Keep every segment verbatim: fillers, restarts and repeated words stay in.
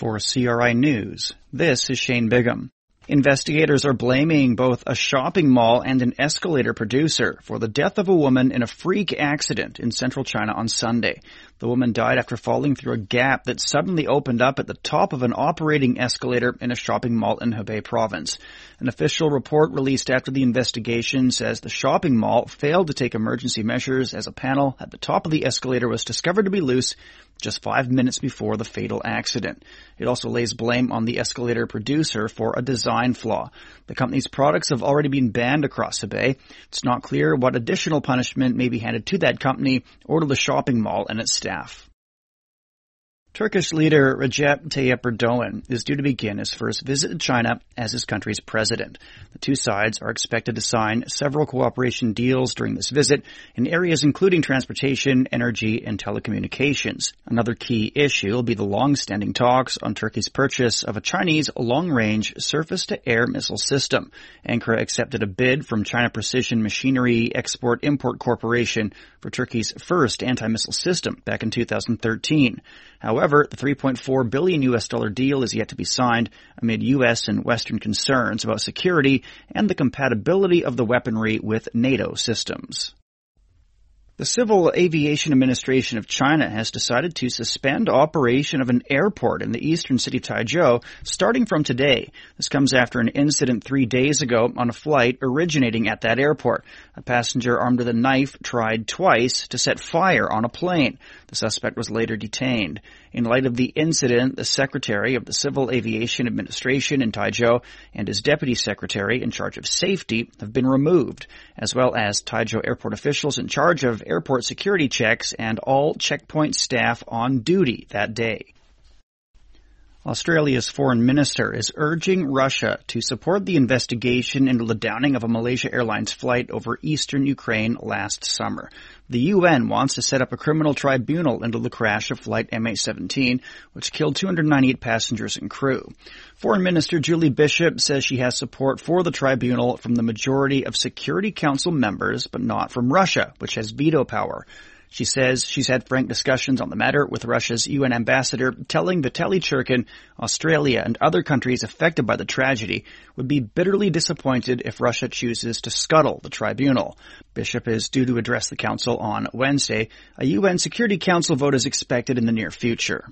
For C R I News, this is Shane Bigham. Investigators are blaming both a shopping mall and an escalator producer for the death of a woman in a freak accident in central China on Sunday. The woman died after falling through a gap that suddenly opened up at the top of an operating escalator in a shopping mall in Hebei province. An official report released after the investigation says the shopping mall failed to take emergency measures as a panel at the top of the escalator was discovered to be loose just five minutes before the fatal accident. It also lays blame on the escalator producer for a design flaw. The company's products have already been banned across Hebei. It's not clear what additional punishment may be handed to that company or to the shopping mall and its staff. Turkish leader Recep Tayyip Erdogan is due to begin his first visit to China as his country's president. The two sides are expected to sign several cooperation deals during this visit in areas including transportation, energy, and telecommunications. Another key issue will be the long-standing talks on Turkey's purchase of a Chinese long-range surface-to-air missile system. Ankara accepted a bid from China Precision Machinery Export-Import Corporation for Turkey's first anti-missile system back in two thousand thirteen. However, the three point four billion U S dollar deal is yet to be signed amid U S and Western concerns about security and the compatibility of the weaponry with NATO systems. The Civil Aviation Administration of China has decided to suspend operation of an airport in the eastern city of Taizhou starting from today. This comes after an incident three days ago on a flight originating at that airport. A passenger armed with a knife tried twice to set fire on a plane. The suspect was later detained. In light of the incident, the Secretary of the Civil Aviation Administration in Taizhou and his Deputy Secretary in charge of safety have been removed, as well as Taizhou airport officials in charge of airport security checks and all checkpoint staff on duty that day. Australia's foreign minister is urging Russia to support the investigation into the downing of a Malaysia Airlines flight over eastern Ukraine last summer. The U N wants to set up a criminal tribunal into the crash of flight M H seventeen, which killed two hundred ninety-eight passengers and crew. Foreign Minister Julie Bishop says she has support for the tribunal from the majority of Security Council members, but not from Russia, which has veto power. She says she's had frank discussions on the matter with Russia's U N ambassador, telling Vitaly Churkin Australia and other countries affected by the tragedy would be bitterly disappointed if Russia chooses to scuttle the tribunal. Bishop is due to address the council on Wednesday. A U N Security Council vote is expected in the near future.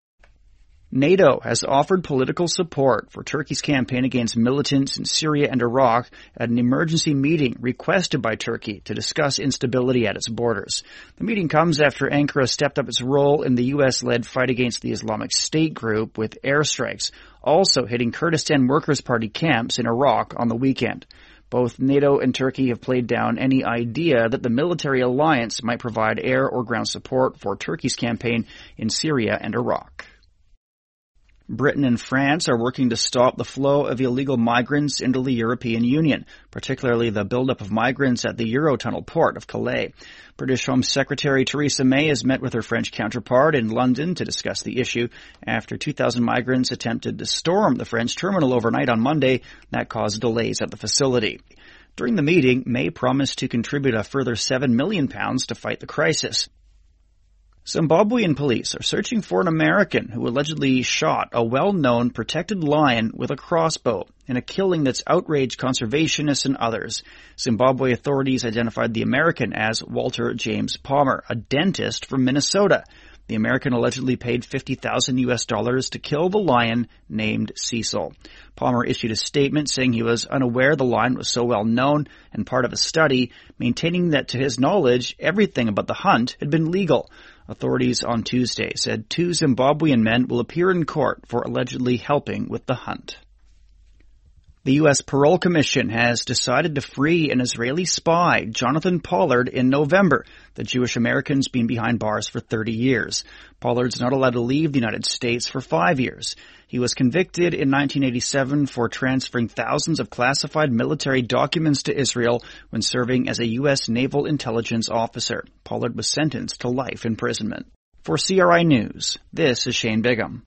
NATO has offered political support for Turkey's campaign against militants in Syria and Iraq at an emergency meeting requested by Turkey to discuss instability at its borders. The meeting comes after Ankara stepped up its role in the U S-led fight against the Islamic State group with airstrikes, also hitting Kurdistan Workers' Party camps in Iraq on the weekend. Both NATO and Turkey have played down any idea that the military alliance might provide air or ground support for Turkey's campaign in Syria and Iraq. Britain and France are working to stop the flow of illegal migrants into the European Union, particularly the buildup of migrants at the Eurotunnel port of Calais. British Home Secretary Theresa May has met with her French counterpart in London to discuss the issue after two thousand migrants attempted to storm the French terminal overnight on Monday. That caused delays at the facility. During the meeting, May promised to contribute a further seven million pounds to fight the crisis. Zimbabwean police are searching for an American who allegedly shot a well-known protected lion with a crossbow in a killing that's outraged conservationists and others. Zimbabwe authorities identified the American as Walter James Palmer, a dentist from Minnesota. The American allegedly paid fifty thousand U S dollars to kill the lion named Cecil. Palmer issued a statement saying he was unaware the lion was so well known and part of a study, maintaining that to his knowledge, everything about the hunt had been legal. Authorities on Tuesday said two Zimbabwean men will appear in court for allegedly helping with the hunt. The U S Parole Commission has decided to free an Israeli spy, Jonathan Pollard, in November. The Jewish American's been behind bars for thirty years. Pollard's not allowed to leave the United States for five years. He was convicted in nineteen eighty-seven for transferring thousands of classified military documents to Israel when serving as a U S naval intelligence officer. Pollard was sentenced to life imprisonment. For C R I News, this is Shane Bigham.